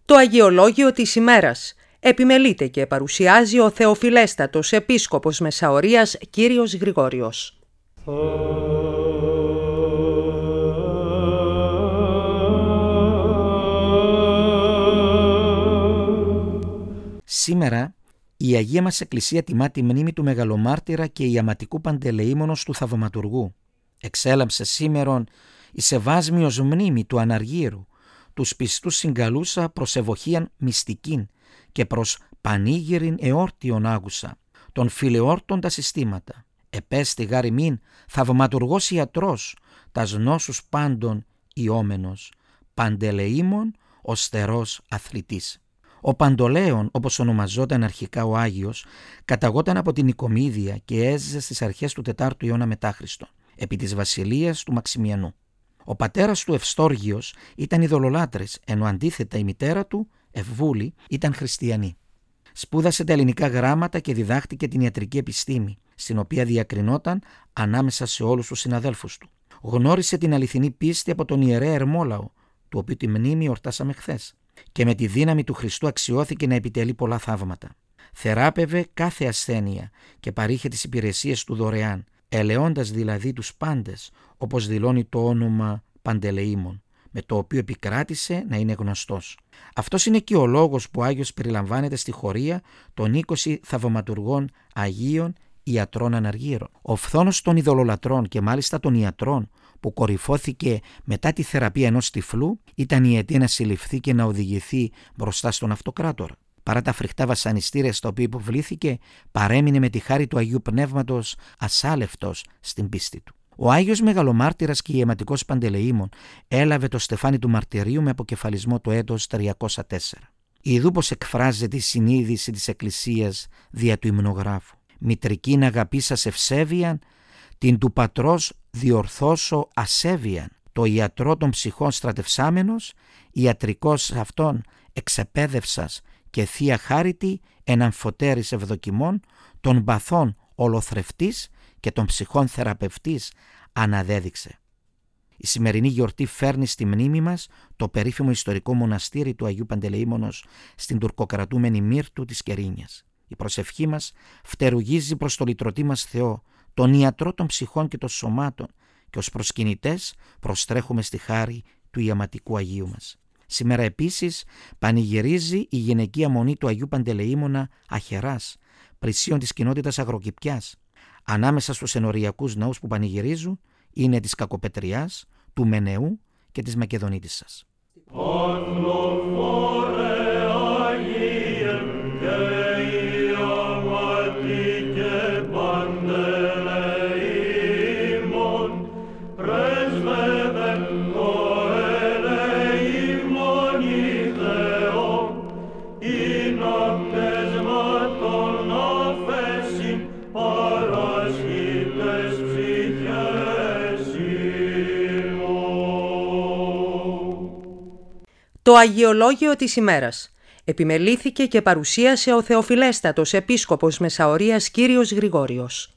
Το Αγιολόγιο της ημέρας επιμελείται και παρουσιάζει ο Θεοφιλέστατος Επίσκοπος Μεσαωρίας Κύριος Γρηγόριος. Σήμερα η Αγία μας Εκκλησία τιμά τη μνήμη του Μεγαλομάρτυρα και ιαματικού Παντελεήμονος του Θαυματουργού. Εξέλαμψε σήμερον η σεβάσμιος μνήμη του Αναργύρου, τους πιστούς συγκαλούσα προς ευοχίαν μυστικήν και προς πανήγυριν εόρτιον άγουσα, των φιλεόρτων τα συστήματα. Επέστη γάρι μην θαυματουργός ιατρός, τας νόσους πάντων ιόμενος, Παντελεήμων ο στερός αθλητής. Ο Παντολέων, όπως ονομαζόταν αρχικά ο Άγιος, καταγόταν από την Νικομίδια και έζησε στις αρχές του 4ου αιώνα μετά Χριστόν, επί της βασιλείας του Μαξιμιανού. Ο πατέρας του Ευστόργιος ήταν ειδωλολάτρης, ενώ αντίθετα η μητέρα του, Ευβούλη, ήταν χριστιανή. Σπούδασε τα ελληνικά γράμματα και διδάχτηκε την ιατρική επιστήμη, στην οποία διακρινόταν ανάμεσα σε όλους τους συναδέλφους του. Γνώρισε την αληθινή πίστη από τον ιερέα Ερμόλαο, του οποίου τη μνήμη εορτάσαμε χθες, και με τη δύναμη του Χριστού αξιώθηκε να επιτελεί πολλά θαύματα. Θεράπευε κάθε ασθένεια και παρήχε τις υπηρεσίες του δωρεάν, ελεώντας δηλαδή τους πάντες, όπως δηλώνει το όνομα Παντελεήμων, με το οποίο επικράτησε να είναι γνωστός. Αυτός είναι και ο λόγος που ο Άγιος περιλαμβάνεται στη χωρία των 20 θαυματουργών Αγίων Ιατρών Αναργύρων. Ο φθόνος των ειδωλολατρών και μάλιστα των ιατρών, που κορυφώθηκε μετά τη θεραπεία ενός τυφλού, ήταν η αιτία να συλληφθεί και να οδηγηθεί μπροστά στον Αυτοκράτορα. Παρά τα φρικτά βασανιστήρια στα οποία υποβλήθηκε, παρέμεινε με τη χάρη του Αγίου Πνεύματος ασάλευτος στην πίστη του. Ο Άγιος Μεγαλομάρτυρας και ιαματικός Παντελεήμων έλαβε το στεφάνι του μαρτυρίου με αποκεφαλισμό το έτος 304. Ιδού πως εκφράζεται η συνείδηση της Εκκλησίας δια του υμνογράφου. «Μητρικήν αγαπήσας ευσέβιαν, την του πατρός διορθώσω ασέβιαν, το ιατρό των ψυχών στρατευσάμενος, ιατρικός αυτόν εξεπέδευσας και θεία χάριτη έναν φωτέρης ευδοκιμών, των παθών ολοθρευτής και των ψυχών θεραπευτής αναδέδειξε». Η σημερινή γιορτή φέρνει στη μνήμη μας το περίφημο ιστορικό μοναστήρι του Αγίου Παντελεήμονος στην τουρκοκρατούμενη Μύρτου της Κερίνιας. Η προσευχή μας φτερουγίζει προς το λυτρωτή μας Θεό, τον ιατρό των ψυχών και των σωμάτων, και ως προσκυνητές προστρέχουμε στη χάρη του ιαματικού Αγίου μας. Σήμερα επίσης πανηγυρίζει η γυναικεία μονή του Αγίου Παντελεήμονα Αχεράς, πλησίον της κοινότητας Αγροκηπιάς. Ανάμεσα στους ενοριακούς ναούς που πανηγυρίζουν είναι της Κακοπετριάς, του Μενεού και της Μακεδονίτισσας. Το Αγιολόγιο της ημέρας επιμελήθηκε και παρουσίασε ο Θεοφιλέστατος Επίσκοπος Μεσαωρίας Κύριος Γρηγόριος.